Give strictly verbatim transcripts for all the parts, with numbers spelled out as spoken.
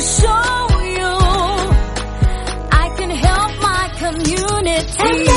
show you I can help my community.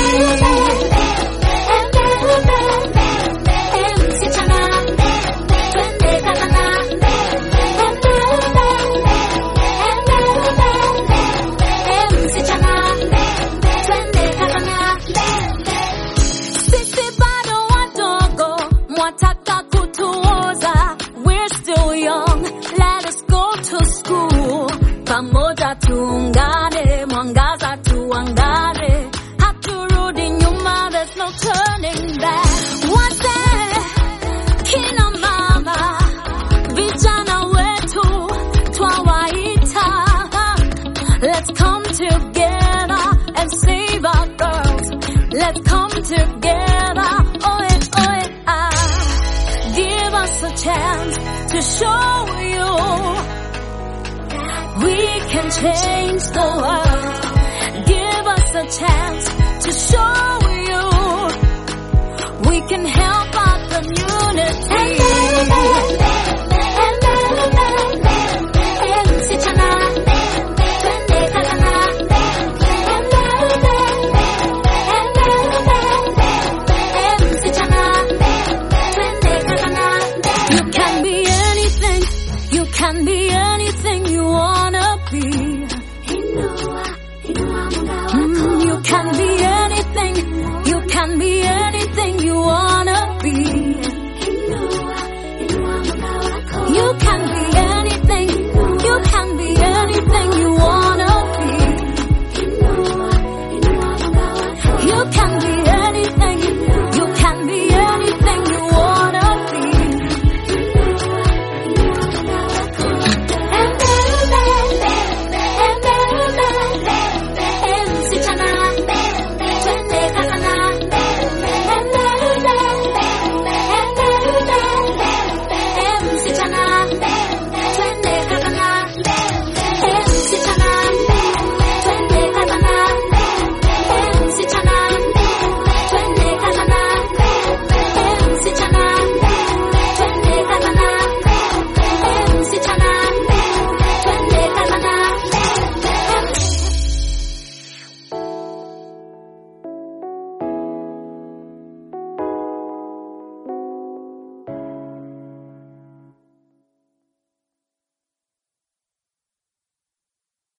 Sisi bado wadogo, mwataka kutuoza. We're still young, let us go to school. Pamoja tuungane, mwangaza tuangare. Haturudi nyuma, there's no turning back. Wazee, kina mama, vijana wetu twawaita. Let's come together and save our girls. Let's come together, oh yeah, oh yeah. Give us a chance to show you we can change the world. Give us a chance to show you we can help our community. You can be anything, you can be anything you wanna be.